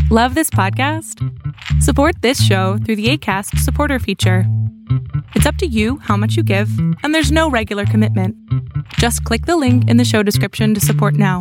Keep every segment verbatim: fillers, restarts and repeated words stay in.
Love this podcast? Support this show through the Acast supporter feature. It's up to you how much you give, and there's no regular commitment. Just click the link in the show description to support now.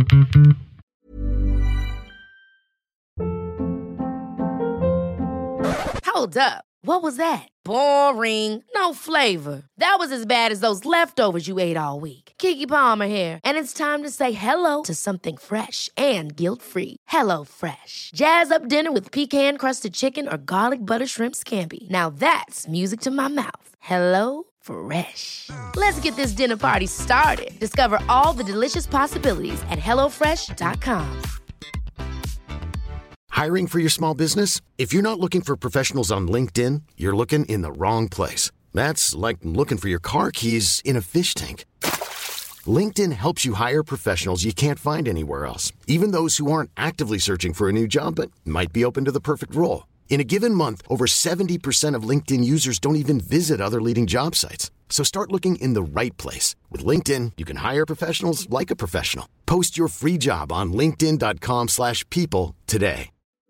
Hold up. What was that? Boring. No flavor. That was as bad as those leftovers you ate all week. Keke Palmer here, and it's time to say hello to something fresh and guilt-free. Hello Fresh. Jazz up dinner with pecan-crusted chicken or garlic butter shrimp scampi. Now that's music to my mouth. Hello Fresh. Let's get this dinner party started. Discover all the delicious possibilities at hello fresh dot com. Hiring for your small business? If you're not looking for professionals on LinkedIn, you're looking in the wrong place. That's like looking for your car keys in a fish tank. LinkedIn helps you hire professionals you can't find anywhere else, even those who aren't actively searching for a new job but might be open to the perfect role. In a given month, over seventy percent of LinkedIn users don't even visit other leading job sites. So start looking in the right place. With LinkedIn, you can hire professionals like a professional. Post your free job on linkedin dot com slash people today.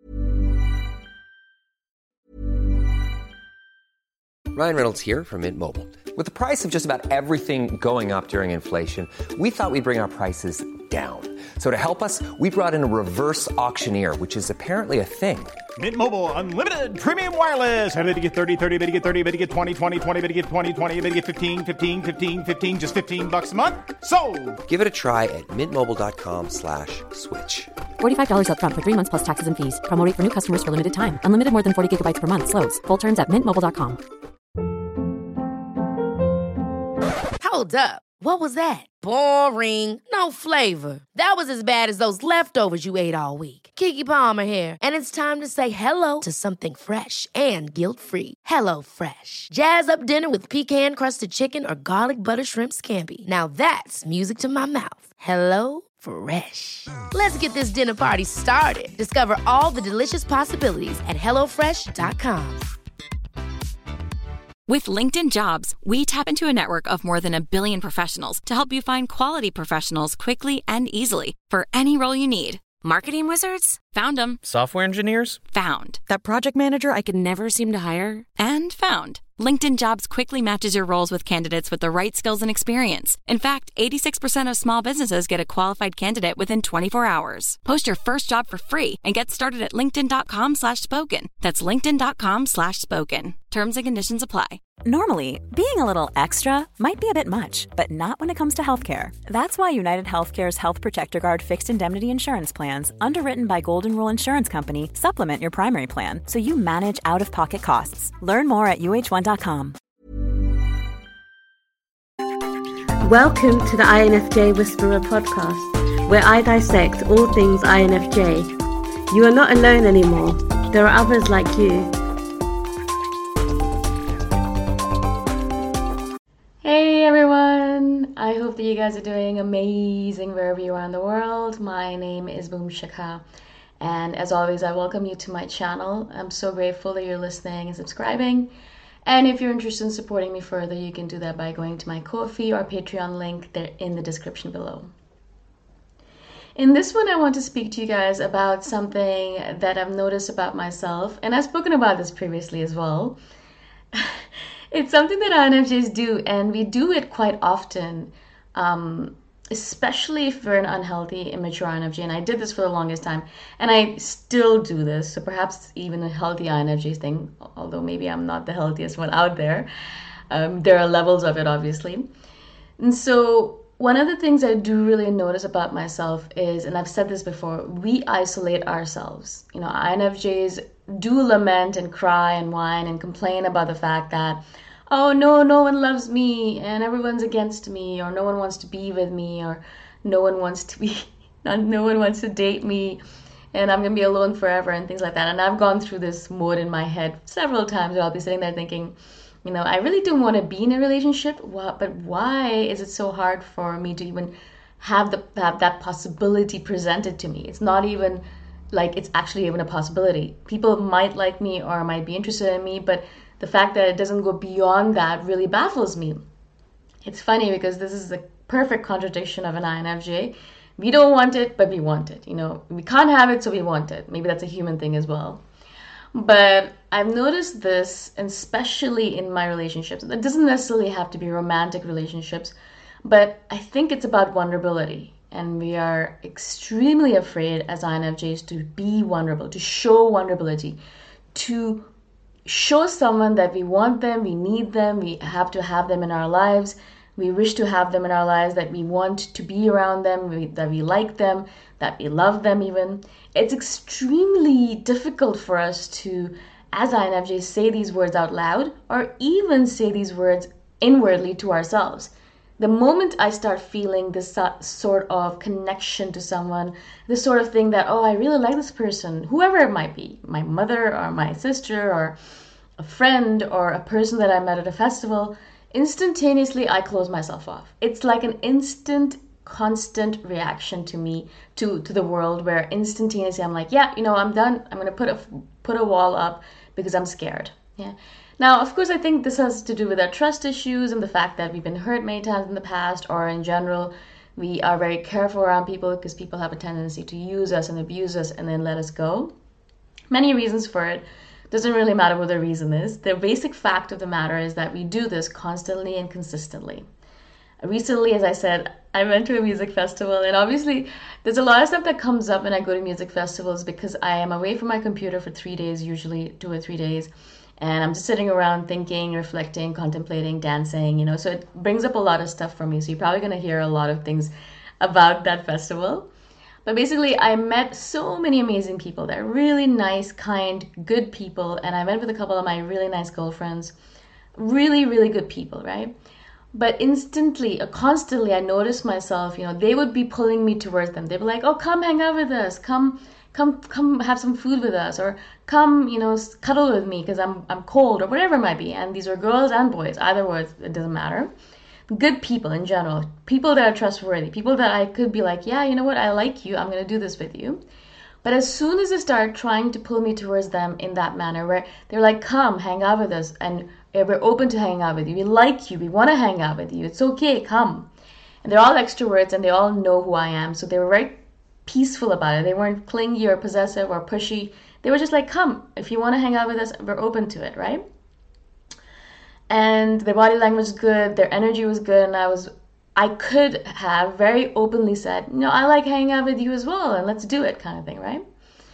Ryan Reynolds here from Mint Mobile. With the price of just about everything going up during inflation, we thought we'd bring our prices down. So to help us, we brought in a reverse auctioneer, which is apparently a thing. Mint Mobile Unlimited Premium Wireless. How to get thirty, thirty, how to get thirty, how to get twenty, twenty, twenty, how to get twenty, twenty, how to get fifteen, fifteen, fifteen, fifteen, just fifteen bucks a month? Sold! Give it a try at mintmobile.com slash switch. forty-five dollars up front for three months plus taxes and fees. Promo rate for new customers for limited time. Unlimited more than forty gigabytes per month. Slows full terms at mint mobile dot com. Hold up. What was that? Boring. No flavor. That was as bad as those leftovers you ate all week. Keke Palmer here, and it's time to say hello to something fresh and guilt-free. Hello Fresh. Jazz up dinner with pecan-crusted chicken or garlic butter shrimp scampi. Now that's music to my mouth. Hello Fresh. Let's get this dinner party started. Discover all the delicious possibilities at hello fresh dot com. With LinkedIn Jobs, we tap into a network of more than a billion professionals to help you find quality professionals quickly and easily for any role you need. Marketing wizards? Found them. Software engineers? Found. That project manager I could never seem to hire? And found. LinkedIn Jobs quickly matches your roles with candidates with the right skills and experience. In fact, eighty-six percent of small businesses get a qualified candidate within twenty-four hours. Post your first job for free and get started at linkedin.com slash spoken. That's linkedin.com slash spoken. Terms and conditions apply. Normally, being a little extra might be a bit much, but not when it comes to healthcare. That's why United Healthcare's Health Protector Guard fixed indemnity insurance plans, underwritten by Golden Rule Insurance Company, supplement your primary plan so you manage out-of-pocket costs. Learn more at U H one dot com. Welcome to the I N F J Whisperer podcast, where I dissect all things I N F J. You are not alone anymore. There are others like you. Hey everyone! I hope that you guys are doing amazing wherever you are in the world. My name is Boom Shikha, and as always, I welcome you to my channel. I'm so grateful that you're listening and subscribing. And if you're interested in supporting me further, you can do that by going to my Ko-fi or Patreon link. They're in the description below. In this one, I want to speak to you guys about something that I've noticed about myself, and I've spoken about this previously as well. It's something that I N F Js do, and we do it quite often, um, especially if we're an unhealthy, immature I N F J. And I did this for the longest time, and I still do this. So perhaps even a healthy I N F J thing, although maybe I'm not the healthiest one out there. Um, there are levels of it, obviously. And so one of the things I do really notice about myself is, and I've said this before, we isolate ourselves. You know, I N F Js do lament and cry and whine and complain about the fact that, oh no, no one loves me and everyone's against me, or no one wants to be with me, or no one wants to be, no one wants to date me, and I'm gonna be alone forever and things like that. And I've gone through this mode in my head several times where I'll be sitting there thinking, you know, I really do want to be in a relationship, but why is it so hard for me to even have the have that possibility presented to me? It's not even like it's actually even a possibility. People might like me or might be interested in me, but the fact that it doesn't go beyond that really baffles me. It's funny because this is the perfect contradiction of an I N F J. We don't want it, but we want it. You know, we can't have it, so we want it. Maybe that's a human thing as well. But I've noticed this, especially in my relationships. It doesn't necessarily have to be romantic relationships, but I think it's about vulnerability. And we are extremely afraid as I N F Js to be vulnerable, to show vulnerability, to show someone that we want them, we need them, we have to have them in our lives, we wish to have them in our lives, that we want to be around them, we, that we like them, that we love them even. It's extremely difficult for us to, as I N F Js, say these words out loud or even say these words inwardly to ourselves. The moment I start feeling this sort of connection to someone, this sort of thing that, oh, I really like this person, whoever it might be, my mother or my sister or a friend or a person that I met at a festival, instantaneously I close myself off. It's like an instant, constant reaction to me, to, to the world, where instantaneously I'm like, yeah, you know, I'm done. I'm going to put a, put a wall up because I'm scared. Yeah. Now, of course, I think this has to do with our trust issues and the fact that we've been hurt many times in the past, or in general, we are very careful around people because people have a tendency to use us and abuse us and then let us go. Many reasons for it. Doesn't really matter what the reason is. The basic fact of the matter is that we do this constantly and consistently. Recently, as I said, I went to a music festival, and obviously there's a lot of stuff that comes up when I go to music festivals because I am away from my computer for three days, usually two or three days. And I'm just sitting around thinking, reflecting, contemplating, dancing, you know, so it brings up a lot of stuff for me. So you're probably going to hear a lot of things about that festival. But basically, I met so many amazing people. They're really nice, kind, good people. And I went with a couple of my really nice girlfriends. Really, really good people, right? But instantly, uh, constantly, I noticed myself, you know, they would be pulling me towards them. They'd be like, oh, come hang out with us. Come Come, come have some food with us, or come, you know, cuddle with me because I'm, I'm cold, or whatever it might be. And these are girls and boys, either way, it doesn't matter. Good people in general, people that are trustworthy, people that I could be like, yeah, you know what, I like you, I'm going to do this with you. But as soon as they start trying to pull me towards them in that manner, where they're like, come, hang out with us, and we're open to hang out with you, we like you, we want to hang out with you, it's okay, come. And they're all extroverts, and they all know who I am, so they were very peaceful about it. They weren't clingy or possessive or pushy. They were just like, come, if you want to hang out with us, we're open to it, right? And their body language was good, their energy was good, and I was, I could have very openly said, no, I like hanging out with you as well, and let's do it, kind of thing, right?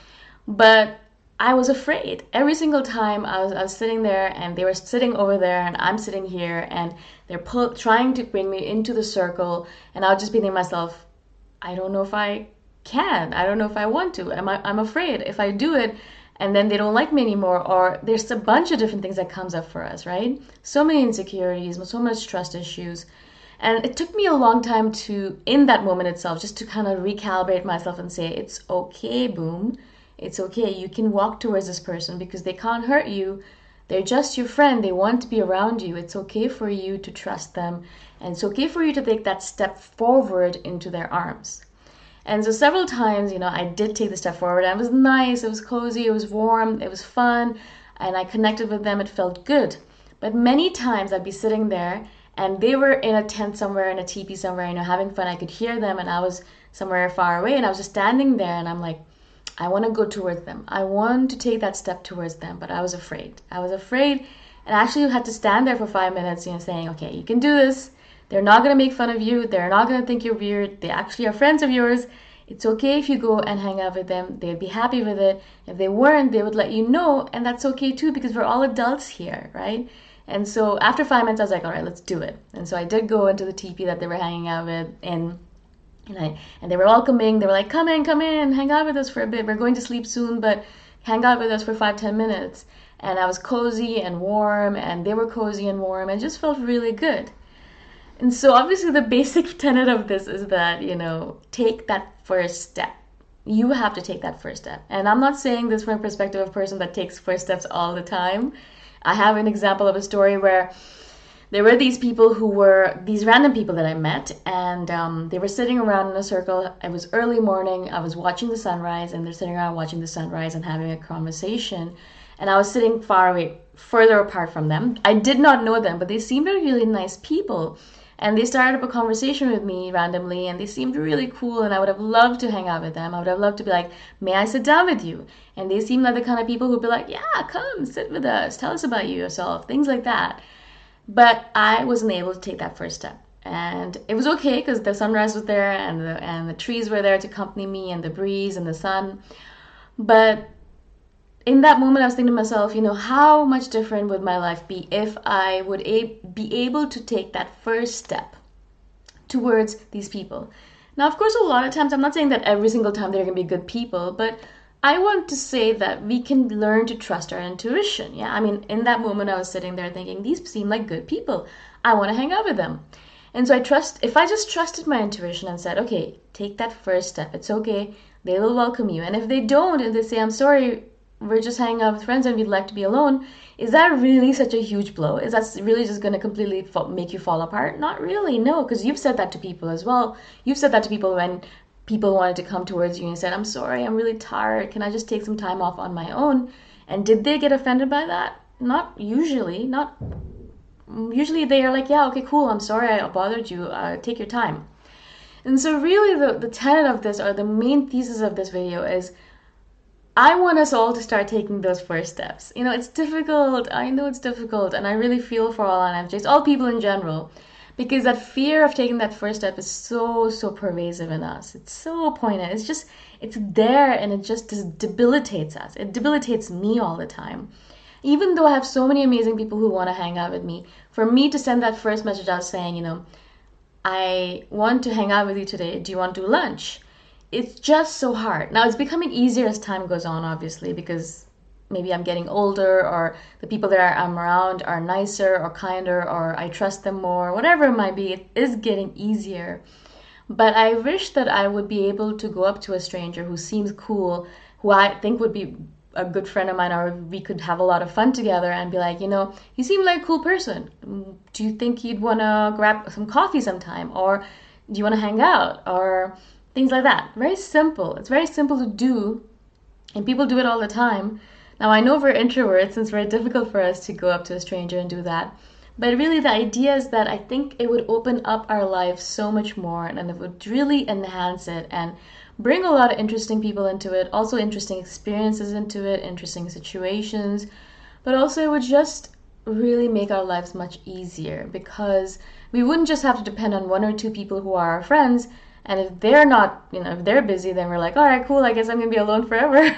But I was afraid. Every single time I was, I was sitting there, and they were sitting over there, and I'm sitting here, and they're pull, trying to bring me into the circle, and I would just be thinking to myself, I don't know if I can. I don't know if I want to. Am I, I'm afraid if I do it and then they don't like me anymore, or there's a bunch of different things that comes up for us, right? So many insecurities, so much trust issues. And it took me a long time to, in that moment itself, just to kind of recalibrate myself and say, it's okay, Boom. It's okay. You can walk towards this person because they can't hurt you. They're just your friend. They want to be around you. It's okay for you to trust them. And it's okay for you to take that step forward into their arms. And so several times, you know, I did take the step forward. And it was nice, it was cozy, it was warm, it was fun, and I connected with them. It felt good. But many times I'd be sitting there, and they were in a tent somewhere, in a teepee somewhere, you know, having fun. I could hear them, and I was somewhere far away, and I was just standing there, and I'm like, I want to go towards them. I want to take that step towards them, but I was afraid. I was afraid, and I actually had to stand there for five minutes, you know, saying, okay, you can do this. They're not going to make fun of you. They're not going to think you're weird. They actually are friends of yours. It's okay if you go and hang out with them. They'd be happy with it. If they weren't, they would let you know, and that's okay too, because we're all adults here, right? And so after five minutes, I was like, all right, let's do it. And so I did go into the teepee that they were hanging out with, and and, I, and they were welcoming. They were like, come in, come in, hang out with us for a bit. We're going to sleep soon, but hang out with us for five, ten minutes. And I was cozy and warm, and they were cozy and warm, and just felt really good. And so obviously the basic tenet of this is that, you know, take that first step. You have to take that first step. And I'm not saying this from a perspective of a person that takes first steps all the time. I have an example of a story where there were these people who were, these random people that I met, and um, they were sitting around in a circle. It was early morning. I was watching the sunrise, and they're sitting around watching the sunrise and having a conversation. And I was sitting far away, further apart from them. I did not know them, but they seemed like really nice people. And they started up a conversation with me randomly, and they seemed really cool, and I would have loved to hang out with them. I would have loved to be like, may I sit down with you? And they seemed like the kind of people who'd be like, yeah, come sit with us, tell us about you yourself, things like that. But I wasn't able to take that first step. And it was okay because the sunrise was there, and the, and the trees were there to accompany me, and the breeze and the sun. But in that moment, I was thinking to myself, you know, how much different would my life be if I would a- be able to take that first step towards these people? Now, of course, a lot of times, I'm not saying that every single time they're going to be good people, but I want to say that we can learn to trust our intuition. Yeah, I mean, in that moment, I was sitting there thinking, these seem like good people. I want to hang out with them. And so I trust, if I just trusted my intuition and said, okay, take that first step. It's okay. They will welcome you. And if they don't, and they say, I'm sorry, we're just hanging out with friends and we'd like to be alone, is that really such a huge blow? Is that really just going to completely fa- make you fall apart? Not really, no, because you've said that to people as well. You've said that to people when people wanted to come towards you and said, I'm sorry, I'm really tired. Can I just take some time off on my own? And did they get offended by that? Not usually. Not usually. They are like, yeah, okay, cool. I'm sorry I bothered you. Uh, take your time. And so really the, the tenet of this, or the main thesis of this video is, I want us all to start taking those first steps. You know, it's difficult. I know it's difficult. And I really feel for all I N F Js, all people in general, because that fear of taking that first step is so, so pervasive in us. It's so poignant. It's just, it's there, and it just debilitates us. It debilitates me all the time. Even though I have so many amazing people who want to hang out with me, for me to send that first message out saying, you know, I want to hang out with you today. Do you want to do lunch? It's just so hard. Now, it's becoming easier as time goes on, obviously, because maybe I'm getting older, or the people that I'm around are nicer or kinder, or I trust them more, whatever it might be. It is getting easier. But I wish that I would be able to go up to a stranger who seems cool, who I think would be a good friend of mine, or we could have a lot of fun together, and be like, you know, you seem like a cool person. Do you think you'd want to grab some coffee sometime? Or do you want to hang out? Or things like that. Very simple. It's very simple to do, and people do it all the time. Now, I know for introverts, it's very difficult for us to go up to a stranger and do that. But really, the idea is that I think it would open up our life so much more, and it would really enhance it and bring a lot of interesting people into it, also interesting experiences into it, interesting situations. But also, it would just really make our lives much easier, because we wouldn't just have to depend on one or two people who are our friends. And if they're not, you know, if they're busy, then we're like, all right, cool, I guess I'm going to be alone forever.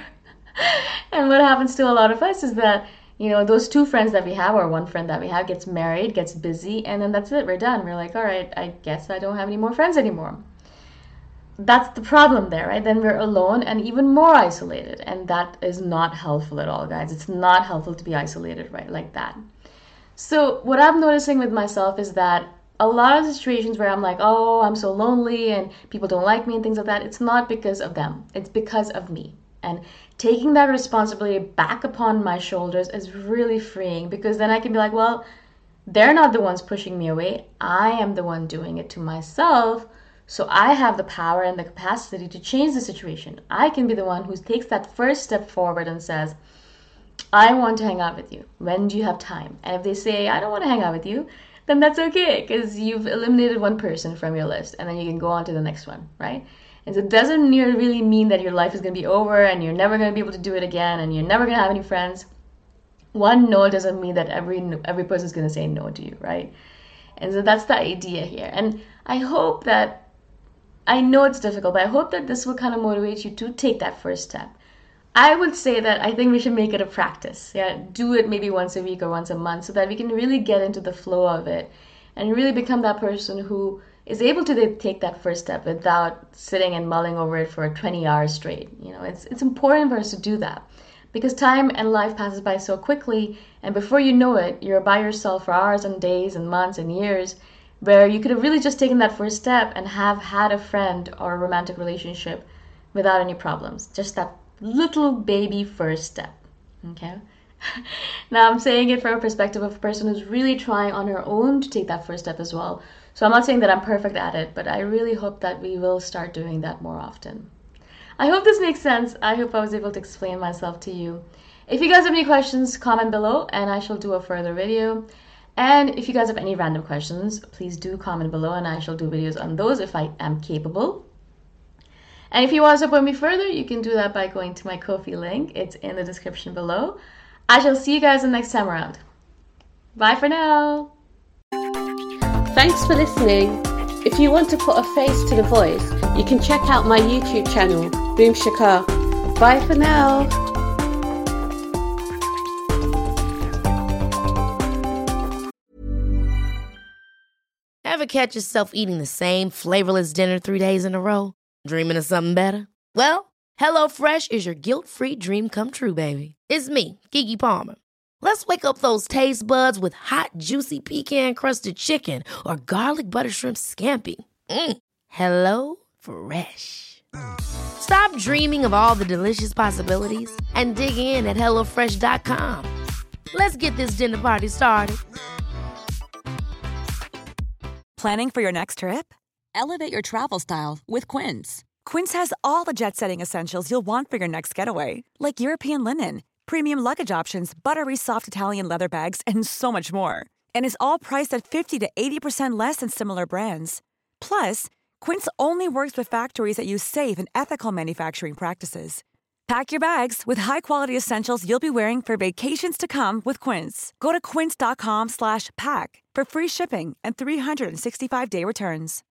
And what happens to a lot of us is that, you know, those two friends that we have, or one friend that we have, gets married, gets busy, and then that's it, we're done. We're like, all right, I guess I don't have any more friends anymore. That's the problem there, right? Then we're alone and even more isolated. And that is not helpful at all, guys. It's not helpful to be isolated, right, like that. So what I'm noticing with myself is that a lot of situations where I'm like, oh, I'm so lonely and people don't like me and things like that, it's not because of them. It's because of me. And taking that responsibility back upon my shoulders is really freeing, because then I can be like, well, they're not the ones pushing me away. I am the one doing it to myself. So I have the power and the capacity to change the situation. I can be the one who takes that first step forward and says, I want to hang out with you. When do you have time? And if they say, I don't want to hang out with you, then that's okay, because you've eliminated one person from your list, and then you can go on to the next one, right? And so it doesn't really mean that your life is going to be over and you're never going to be able to do it again and you're never going to have any friends. One no doesn't mean that every every person is going to say no to you, right? And so that's the idea here. And I hope that, I know it's difficult, but I hope that this will kind of motivate you to take that first step. I would say that I think we should make it a practice. Yeah, do it maybe once a week or once a month, so that we can really get into the flow of it and really become that person who is able to take that first step without sitting and mulling over it for twenty hours straight. You know, it's it's important for us to do that, because time and life passes by so quickly, and before you know it, you're by yourself for hours and days and months and years, where you could have really just taken that first step and have had a friend or a romantic relationship without any problems. Just that little baby first step, okay? Now I'm saying it from a perspective of a person who's really trying on her own to take that first step as well. So I'm not saying that I'm perfect at it, but I really hope that we will start doing that more often. I hope this makes sense. I hope I was able to explain myself to you. If you guys have any questions, comment below and I shall do a further video. And if you guys have any random questions, please do comment below and I shall do videos on those if I am capable. And if you want to support me further, you can do that by going to my Ko-fi link. It's in the description below. I shall see you guys the next time around. Bye for now. Thanks for listening. If you want to put a face to the voice, you can check out my YouTube channel, Boom Shikha. Bye for now. Ever catch yourself eating the same flavorless dinner three days in a row? Dreaming of something better? Well, HelloFresh is your guilt-free dream come true, baby. It's me, Keke Palmer. Let's wake up those taste buds with hot, juicy pecan-crusted chicken or garlic butter shrimp scampi. Mm. Hello Fresh. Stop dreaming of all the delicious possibilities and dig in at hello fresh dot com. Let's get this dinner party started. Planning for your next trip? Elevate your travel style with Quince. Quince has all the jet-setting essentials you'll want for your next getaway, like European linen, premium luggage options, buttery soft Italian leather bags, and so much more. And is all priced at fifty to eighty percent less than similar brands. Plus, Quince only works with factories that use safe and ethical manufacturing practices. Pack your bags with high-quality essentials you'll be wearing for vacations to come with Quince. Go to quince dot com slash pack for free shipping and three sixty-five day returns.